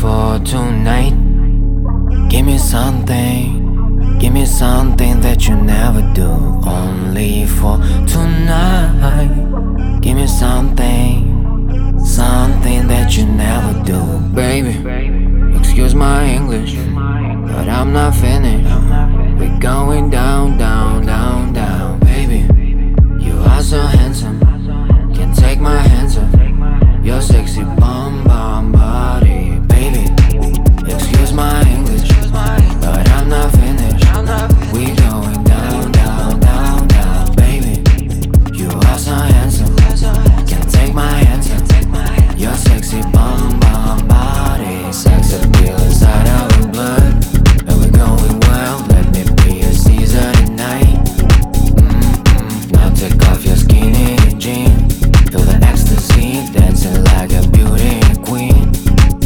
for tonight. Give me something that you never do. Only for tonight. Give me something that you never do. Baby, excuse my English, but I'm not finished. We're going down, down, down, down. Baby, you are so handsome, can't take my hands off your sexy bum bum body. Baby, excuse my English, but I'm not finished. We going down, down, down, down. Baby, you are so handsome, can't take my hands off your sexy bum bum body. Sex appeal inside our blood, and we're going well. Let me be your Caesar tonight. Now take off your skinny jeans, feel the ecstasy, dancing like a beauty queen.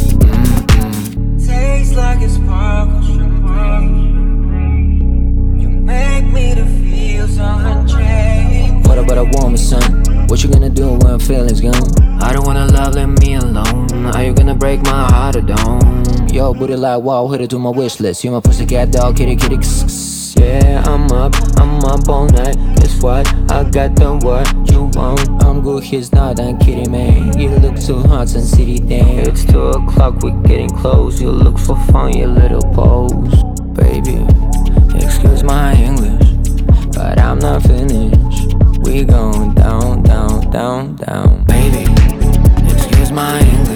Tastes like it sparkles champagne. You make me to feel so unchained. What about a woman, son? What you gonna do when feelings gone? I don't wanna love, let me alone. Are you gonna break my heart or don't? Yo, booty like wow, hit it to my wish list. You my pussycat dog, kitty kitty kss. Yeah, I'm up all night. Guess what? I got the what you want. I'm good, he's not, I'm kidding, man. You look too hot, Sun City, damn. It's 2 o'clock, we're getting close. You look so fun, your little pose. Baby, excuse my English, but I'm not finished. We going down, down, down, down. Baby, excuse my English,